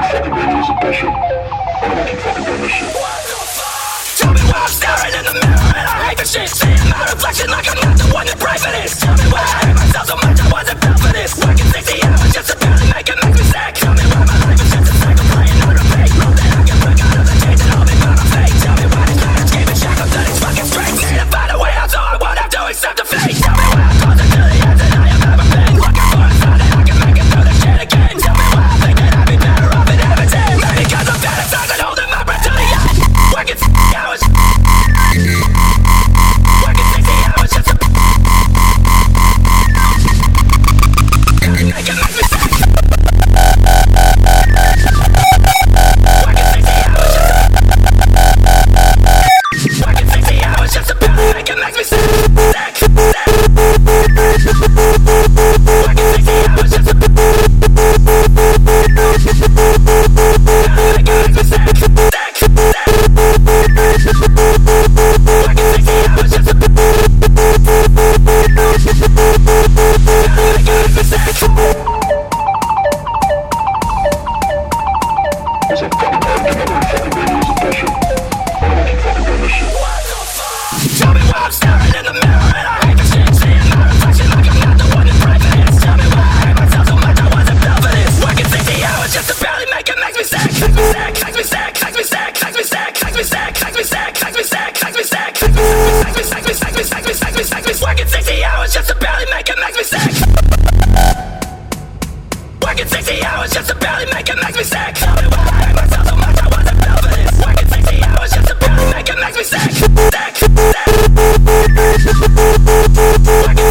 fucking baby is a bishop. I don't keep fucking doing this shit. Tell me why I'm staring in the mirror and I hate the shit. Seeing my reflection like I'm not the one that prayed for this. Tell me why I hate myself so much I wasn't built for this. Working 60 hours just to barely make it make me sick. Tell me why my life is just a cycle playing on repeat. Road that I can break out of the chains and all me put on my feet. Tell me why these parents keep me shackled to these fucking streets. Need to find a way out so I won't have to accept defeat. Tell me why I'm closer to the end than I have ever been. Looking for a sign that I can make it through this shit again. Tell me why I think that I'd be better off in heaven's end. Maybe cause I'm fantasizing holding my breath till the end. Working 60 hours. Working 60 hours just to make it make me sick. Working 60 hours just to barely make it make me sick. Working 60 hours just to make it make me sick. It's a fucking hard to know fucking baby is a bishop. I don't keep fucking doing this shit. Tell me why I'm staring in the mirror and I hate the shit. Seeing my reflection like I'm not the one that prayed for this. Tell me why I hate myself so much I wasn't built for this. Working 60 hours just to barely make it makes me sick. Makes me sick, makes me sick, makes me sick, makes me sick, makes me sick, makes me sick, makes me sick, makes me sick, makes me sick, makes me sick, makes me sick, makes me sick, makes me sick. Working 60 hours just to barely make it makes me sick. Working 60 hours just to barely make it makes me sick. Tell me why I hate myself so much I wasn't built for this. Working 60 hours just to barely make it makes me sick. Sick, sick. Working